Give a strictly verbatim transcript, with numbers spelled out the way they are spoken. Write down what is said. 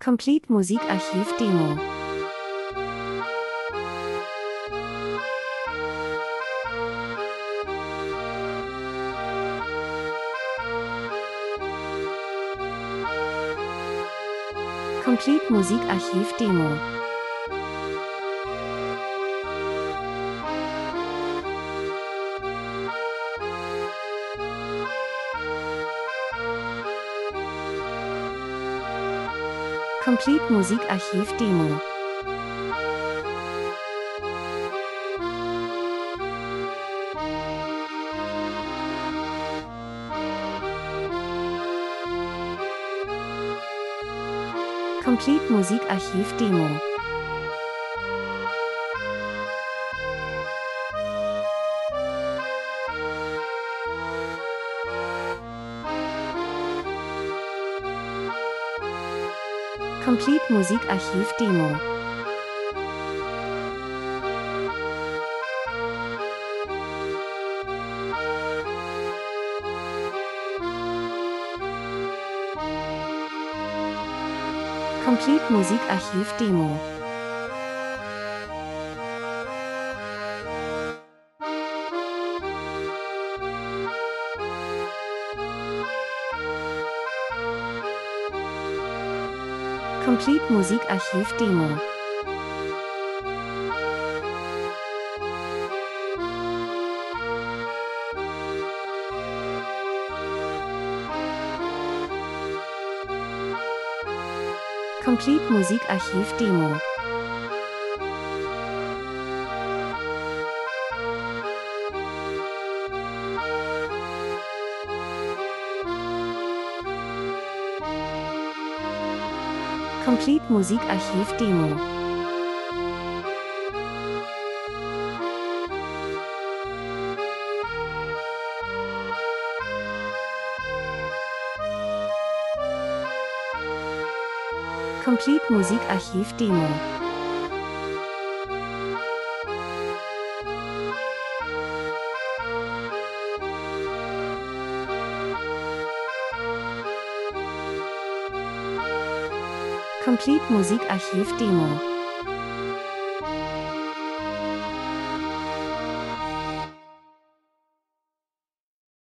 Complete Musikarchiv Demo. Complete Musikarchiv Demo. Complete Musikarchiv Demo. Complete Musikarchiv Demo. Complete Musikarchiv Demo. Complete Musikarchiv Demo. Complete Musikarchiv Demo. Complete Musikarchiv Demo. Complete Musikarchiv Demo. Complete Musikarchiv Demo. Complete Musikarchiv Demo.